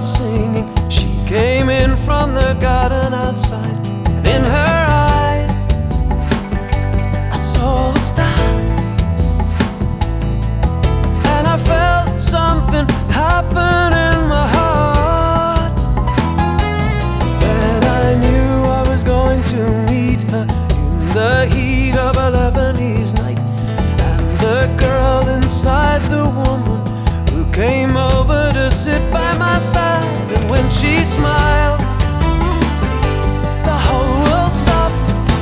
was singing. She came in from the garden outside, and in her eyes I saw the stars, and I felt something happen in my heart. And I knew I was going to meet her in the heat of a Lebanese night. And the girl inside, the woman who came over to sit by my side, and when she smiled, the whole world stopped.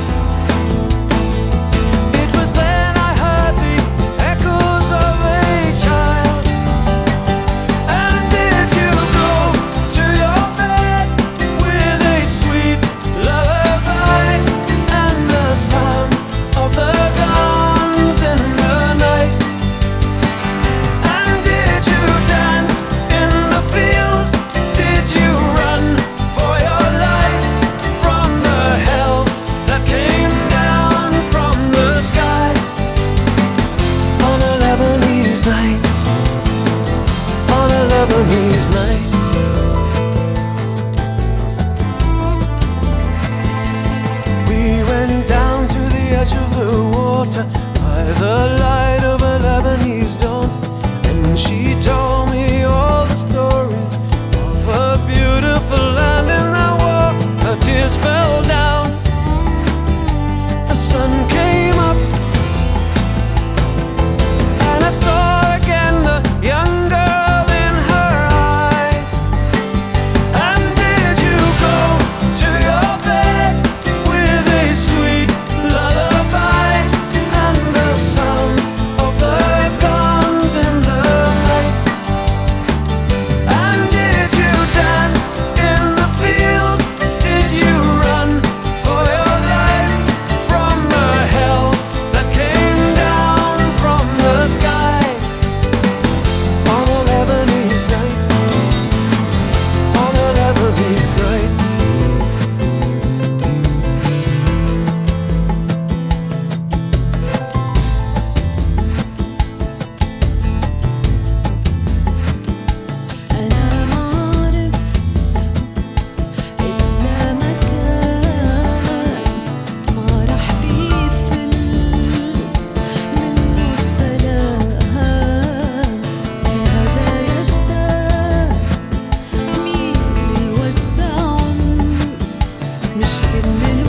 It was then I heard the echoes of a child. And did you go to your bed with a sweet lullaby and the sound of the guns in the night? And did you dance in the fields? Did you run for your life from the hell that came down from the sky on a Lebanese night? On a Lebanese night. We went down to the edge of the water by the light of a Lebanese dawn, and she told me all the stories of a beautiful land in the war. Her tears fell down, the sun came up, and I saw again the young girl in her eyes. And did you go to your bed with a sweet lullaby and the sound of the guns in the night? And did you dance in the fields? Did you run for your life from the hell that came down from the sky on a Lebanese night? On a Lebanese night. أنا ما عرفت إلا مكان ما رح بيفل منه السلام. في هذا يشتاق مين الوزعن، مش كل